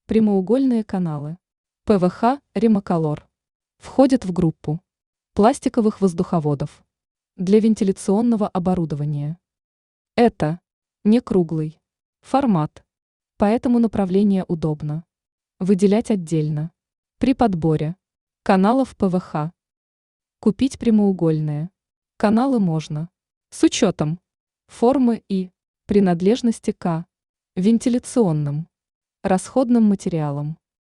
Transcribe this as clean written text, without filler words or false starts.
Прямоугольные каналы. ПВХ «Ремоколор» входят в группу пластиковых воздуховодов для вентиляционного оборудования. Это не круглый формат, поэтому направление удобно выделять отдельно. При подборе каналов ПВХ купить прямоугольные каналы можно с учетом формы и принадлежности к вентиляционным расходным материалам.